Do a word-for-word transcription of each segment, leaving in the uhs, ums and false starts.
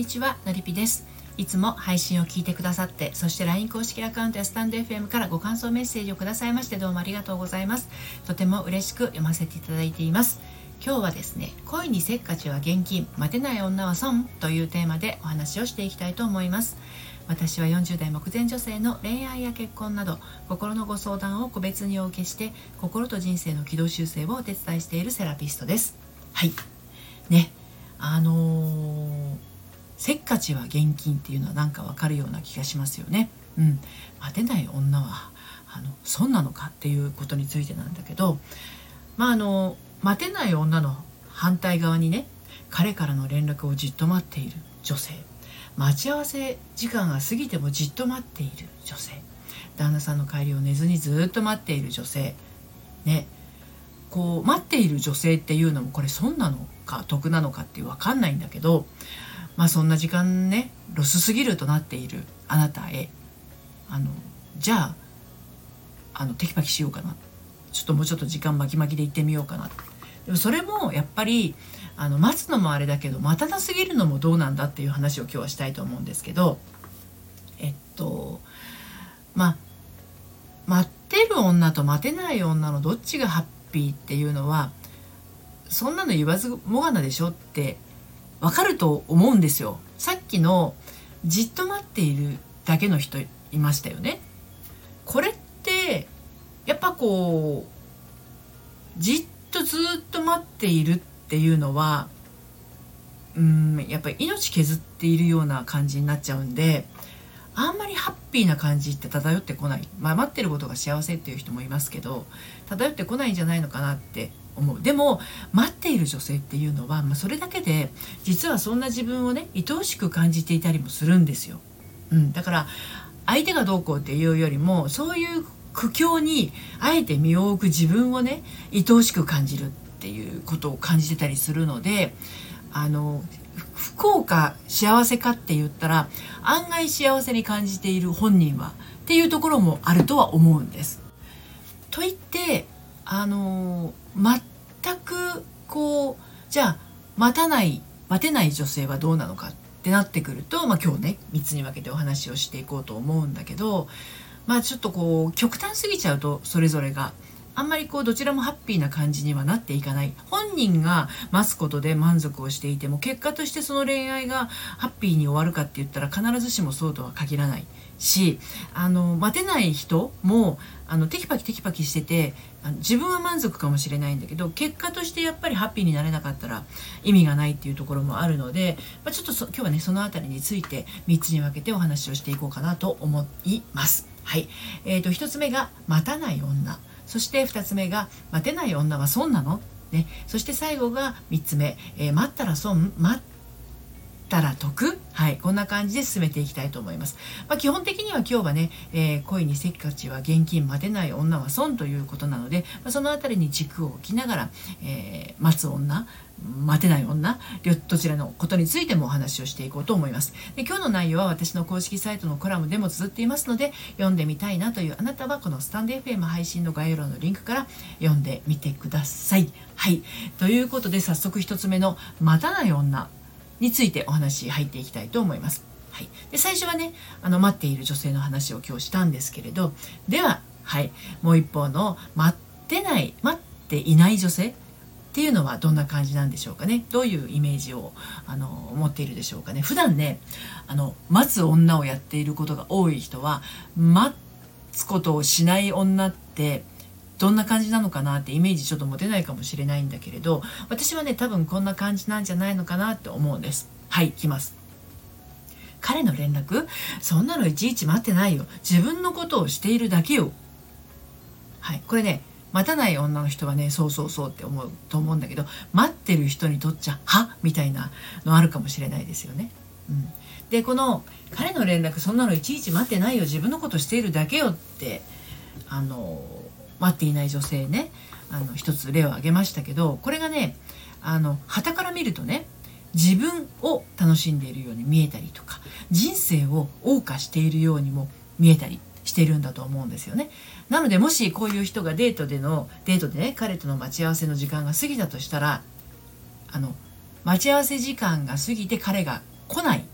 にちは、のりぴです。いつも配信を聞いてくださって、そして ライン 公式アカウントやスタンド エフエム からご感想メッセージをくださいまして、どうもありがとうございます。とても嬉しく読ませていただいています。今日はですね、恋にせっかちは厳禁、待てない女は損というテーマでお話をしていきたいと思います。私はよんじゅう代目前女性の恋愛や結婚など心のご相談を個別にお受けして、心と人生の軌道修正をお手伝いしているセラピストです。はいね、あのー、せっかちは厳禁っていうのはなんかわかるような気がしますよね。うん、待てない女はあの損なのかっていうことについてなんだけど、まああの待てない女の反対側にね、彼からの連絡をじっと待っている女性、待ち合わせ時間が過ぎてもじっと待っている女性、旦那さんの帰りを寝ずにずっと待っている女性ね、こう待っている女性っていうのもこれ損なのか得なのかっていう分かんないんだけど、まあそんな時間ね、ロスすぎるとなっているあなたへ、あのじゃああのテキパキしようかな、ちょっともうちょっと時間巻き巻きで行ってみようかな。でもそれもやっぱりあの待つのもあれだけど、待たなすぎるのもどうなんだっていう話を今日はしたいと思うんですけど、えっとまあ待ってる女と待てない女のどっちがハッピーっていうのは、そんなの言わずもがなでしょってわかると思うんですよ。さっきのじっと待っているだけの人いましたよね。これってやっぱこうじっとずっと待っているっていうのは、うーんやっぱり命削っているような感じになっちゃうんで、あんまりハッピーな感じって漂ってこない。まあ待ってることが幸せっていう人もいますけど、漂ってこないんじゃないのかなって思う。でも待っている女性っていうのは、まあ、それだけで実はそんな自分をね愛おしく感じていたりもするんですよ。うん、だから相手がどうこうっていうよりも、そういう苦境にあえて身を置く自分をね愛おしく感じるっていうことを感じてたりするので、あの不幸か幸せかって言ったら案外幸せに感じている本人はっていうところもあるとは思うんです。といってあの全くこうじゃあ待たない待てない女性はどうなのかってなってくると、まあ、今日ねみっつに分けてお話をしていこうと思うんだけど、まあちょっとこう極端すぎちゃうとそれぞれがあんまりこうどちらもハッピーな感じにはなっていかない。本人が待つことで満足をしていても、結果としてその恋愛がハッピーに終わるかって言ったら必ずしもそうとは限らないし、あの待てない人もあのテキパキテキパキしてて、あの自分は満足かもしれないんだけど、結果としてやっぱりハッピーになれなかったら意味がないっていうところもあるので、まあ、ちょっとそ今日はねそのあたりについてみっつに分けてお話をしていこうかなと思います。はい、えーとひとつめが待たない女、そしてふたつめが待てない女は損なの、ね、そして最後がみっつめ、えー、待ったら損、待ったら得、はい、こんな感じで進めていきたいと思います。まあ、基本的には今日はね、えー、恋にせっかちは厳禁、待てない女は損ということなので、まあ、そのあたりに軸を置きながら、えー、待つ女、待てない女、どちらのことについてもお話をしていこうと思います。で、今日の内容は私の公式サイトのコラムでも綴っていますので、読んでみたいなというあなたはこのスタンド エフエム 配信の概要欄のリンクから読んでみてください。はい、ということで早速ひとつめの待たない女についてお話入っていきたいと思います。はい、で最初はねあの待っている女性の話を今日したんですけれど、では、はい、もう一方の待ってない待っていない女性っていうのはどんな感じなんでしょうかね。どういうイメージをあの持っているでしょうかね。普段ねあの待つ女をやっていることが多い人は、待つことをしない女ってどんな感じなのかなってイメージちょっと持てないかもしれないんだけれど、私はね多分こんな感じなんじゃないのかなって思うんです。はい、いきます。彼の連絡、そんなのいちいち待ってないよ、自分のことをしているだけよ。はい、これね待たない女の人はねそうそうそうって思うと思うんだけど、待ってる人にとっちゃはみたいなのあるかもしれないですよね。うん、でこの彼の連絡、そんなのいちいち待ってないよ、自分のことしているだけよってあの待っていない女性ね、あの一つ例を挙げましたけど、これがねあの傍から見るとね自分を楽しんでいるように見えたりとか、人生を謳歌しているようにも見えたりしているんだと思うんですよね。なのでもしこういう人がデートでのデートでね彼との待ち合わせの時間が過ぎたとしたら、あの待ち合わせ時間が過ぎて彼が来ない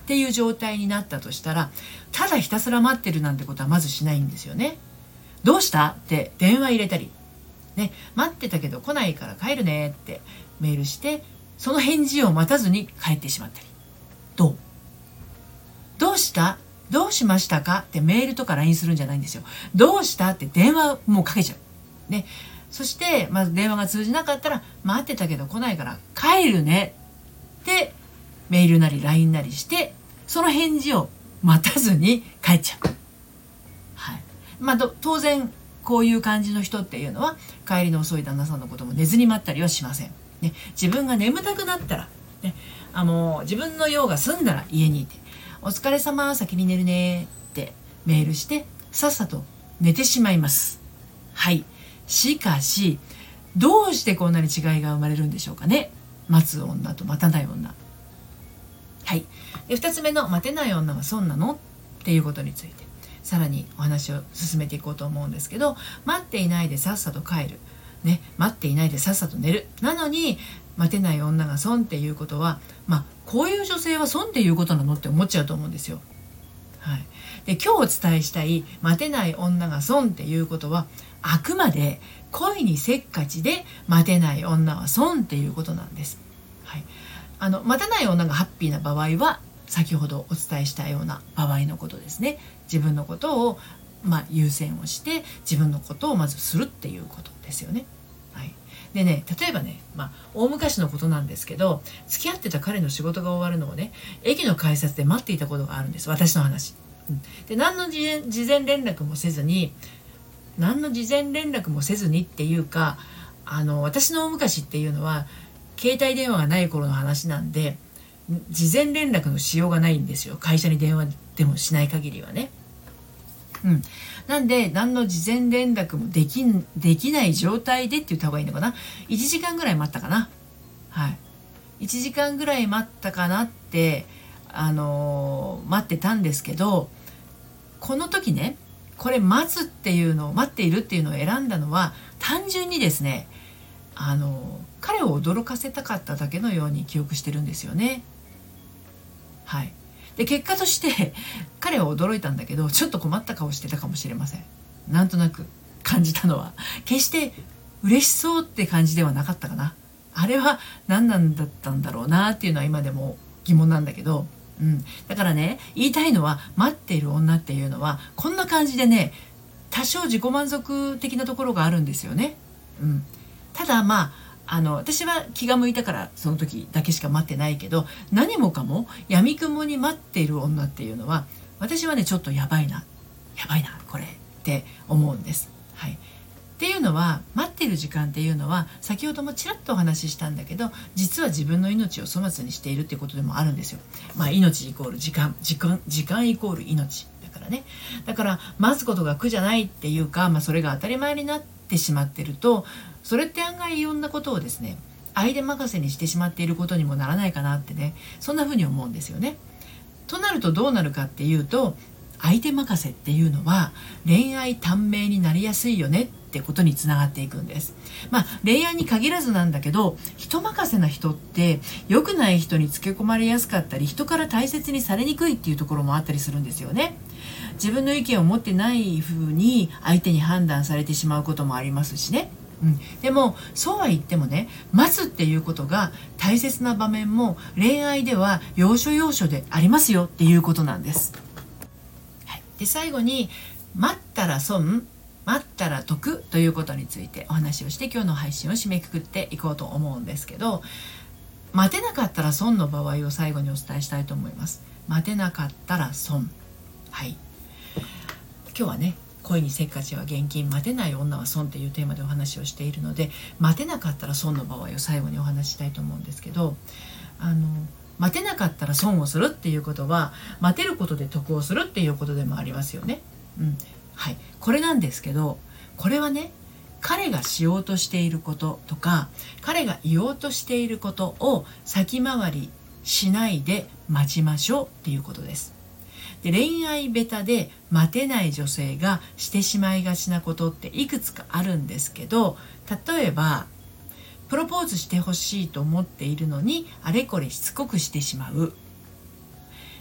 っていう状態になったとしたら、ただひたすら待ってるなんてことはまずしないんですよね。どうしたって電話入れたり、ね、待ってたけど来ないから帰るねってメールして、その返事を待たずに帰ってしまったり。どうどうしたどうしましたかってメールとか ライン するんじゃないんですよ。どうしたって電話もうかけちゃう。ね。そして、まず電話が通じなかったら、待ってたけど来ないから帰るねってメールなり ライン なりして、その返事を待たずに帰っちゃう。はい。まあ、当然、こういう感じの人っていうのは、帰りの遅い旦那さんのことも寝ずに待ったりはしません。ね。自分が眠たくなったら、ね、あの、自分の用が済んだら家にいて、お疲れ様、先に寝るねってメールして、さっさと寝てしまいます。はい。しかし、どうしてこんなに違いが生まれるんでしょうかね。待つ女と待たない女。はい。で、二つ目の待てない女は損なのっていうことについて、さらにお話を進めていこうと思うんですけど、待っていないでさっさと帰る。ね。待っていないでさっさと寝る。なのに、待てない女が損っていうことは、まあ、こういう女性は損っていうことなのって思っちゃうと思うんですよ。はい。で、今日お伝えしたい待てない女が損っていうことは、あくまで恋にせっかちで待てない女は損っていうことなんです。はい。あの、待たない女がハッピーな場合は、先ほどお伝えしたような場合のことですね。自分のことを、まあ、優先をして、自分のことをまずするっていうことですよね。はい。でね、例えばね、まあ、大昔のことなんですけど、付き合ってた彼の仕事が終わるのをね、駅の改札で待っていたことがあるんです。私の話。うん、で、何の事前、事前連絡もせずに、何の事前連絡もせずにっていうか、あの、私の大昔っていうのは、携帯電話がない頃の話なんで、事前連絡のしようがないんですよ。会社に電話でもしない限りはね。うん。なんで、何の事前連絡もできん、できない状態でって言った方がいいのかな。いちじかんぐらい待ったかな。はい。いちじかんぐらい待ったかなって、あのー、待ってたんですけど、この時ね、これ待つっていうのを、待っているっていうのを選んだのは、単純にですね、あのー、彼を驚かせたかっただけのように記憶してるんですよね。はい。で、結果として彼は驚いたんだけど、ちょっと困った顔してたかもしれません。なんとなく感じたのは、決して嬉しそうって感じではなかったかな。あれは何なんだったんだろうなっていうのは今でも疑問なんだけど、うん。だからね、言いたいのは、待っている女っていうのはこんな感じでね、多少自己満足的なところがあるんですよね。うん。ただまあ、あの私は気が向いたからその時だけしか待ってないけど、何もかも闇雲に待っている女っていうのは、私はねちょっとやばいなやばいなこれって思うんです。はい。っていうのは、待っている時間っていうのは、先ほどもちらっとお話ししたんだけど、実は自分の命を粗末にしているっていうことでもあるんですよ。まあ、命イコール時間時間時間イコール命だからね。だから待つことが苦じゃないっていうか、まあ、それが当たり前になってしまってると、それって案外いろんなことをですね、相手任せにしてしまっていることにもならないかなってね、そんな風に思うんですよね。となるとどうなるかっていうと、相手任せっていうのは恋愛短命になりやすいよねってことにつながっていくんです。まあ恋愛に限らずなんだけど、人任せな人って良くない人につけ込まれやすかったり、人から大切にされにくいっていうところもあったりするんですよね。自分の意見を持ってない風に相手に判断されてしまうこともありますしね。うん、でもそうは言ってもね、待つっていうことが大切な場面も恋愛では要所要所でありますよっていうことなんです。はい、で最後に、待ったら損、待ったら得ということについてお話をして、今日の配信を締めくくっていこうと思うんですけど、待てなかったら損の場合を最後にお伝えしたいと思います。待てなかったら損。はい。今日はね、恋にせっかちは厳禁、待てない女は損っていうテーマでお話をしているので、待てなかったら損の場合を最後にお話ししたいと思うんですけど、あの待てなかったら損をするっていうことは、待てることで得をするっていうことでもありますよね。うん、はい。これなんですけど、これはね、彼がしようとしていることとか、彼が言おうとしていることを先回りしないで待ちましょうっていうことです。で、恋愛ベタで待てない女性がしてしまいがちなことっていくつかあるんですけど、例えばプロポーズしてほしいと思っているのにあれこれしつこくしてしまう。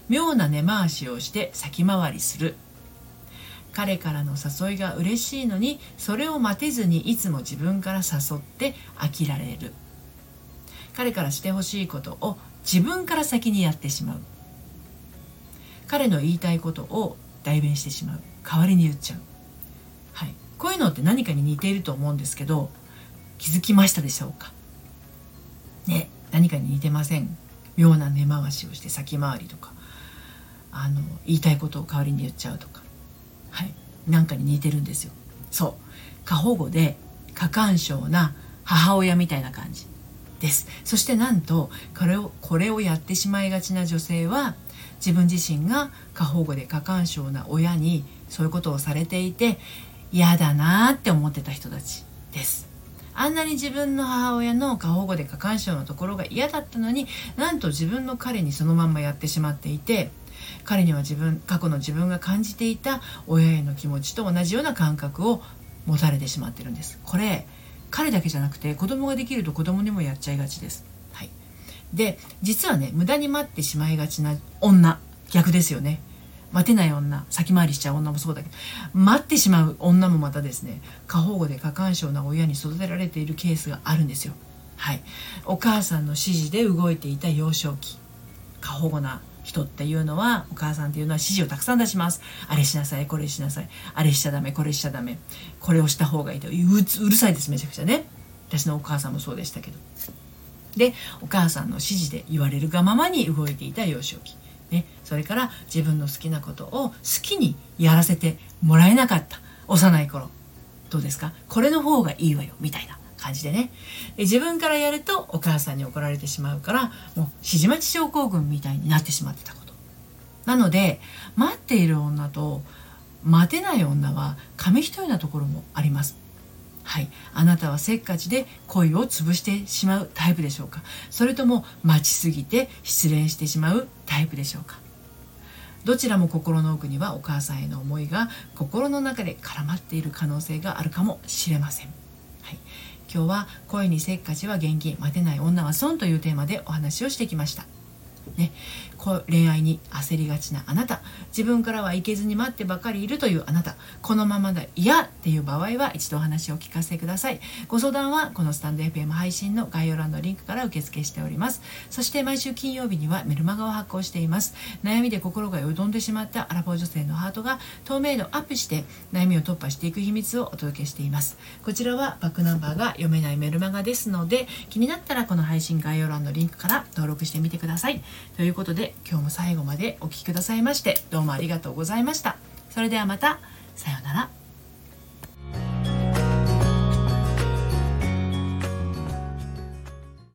妙な根回しをして先回りする。彼からの誘いが嬉しいのにそれを待てずにいつも自分から誘って飽きられる。彼からしてほしいことを自分から先にやってしまう。彼の言いたいことを代弁してしまう。代わりに言っちゃう。はい、こういうのって何かに似ていると思うんですけど、気づきましたでしょうかね。何かに似てません？妙な根回しをして先回りとか、あの言いたいことを代わりに言っちゃうとか、はい、なんかに似てるんですよ。そう、過保護で過干渉な母親みたいな感じです。そしてなんとこれをこれをやってしまいがちな女性は、自分自身が過保護で過干渉な親にそういうことをされていて嫌だなって思ってた人たちです。あんなに自分の母親の過保護で過干渉のところが嫌だったのに、なんと自分の彼にそのまんまやってしまっていて、彼には自分過去の自分が感じていた親への気持ちと同じような感覚を持たれてしまってるんです。これ彼だけじゃなくて子供ができると子供にもやっちゃいがちです。はい、で実はね、無駄に待ってしまいがちな女、逆ですよね。待てない女、先回りしちゃう女もそうだけど、待ってしまう女もまたですね、過保護で過干渉な親に育てられているケースがあるんですよ。はい、お母さんの指示で動いていた幼少期、過保護な人っていうのは、お母さんっていうのは指示をたくさん出します。あれしなさい、これしなさい、あれしちゃダメ、これしちゃダメ、これをした方がいいと、う, うるさいです、めちゃくちゃね。私のお母さんもそうでしたけど。でお母さんの指示で言われるがままに動いていた幼少期ね、それから自分の好きなことを好きにやらせてもらえなかった幼い頃、どうですか？これの方がいいわよみたいな感じでね、で自分からやるとお母さんに怒られてしまうから、もう指示待ち症候群みたいになってしまってたことなので、待っている女と待てない女は紙一重なところもあります。はい、あなたはせっかちで恋を潰してしまうタイプでしょうか？それとも待ちすぎて失恋してしまうタイプでしょうか？どちらも心の奥にはお母さんへの思いが心の中で絡まっている可能性があるかもしれません。はい、今日は恋にせっかちは現金、待てない女は損というテーマでお話をしてきました。ね、恋愛に焦りがちなあなた、自分からは行けずに待ってばかりいるというあなた、このままだ嫌っていう場合は一度お話をお聞かせください。ご相談はこのスタンド エフエム 配信の概要欄のリンクから受付しております。そして毎週金曜日にはメルマガを発行しています。悩みで心がよどんでしまったアラフォー女性のハートが透明度アップして悩みを突破していく秘密をお届けしています。こちらはバックナンバーが読めないメルマガですので、気になったらこの配信概要欄のリンクから登録してみてください。ということで今日も最後までお聞きくださいましてどうもありがとうございました。それではまた、さようなら。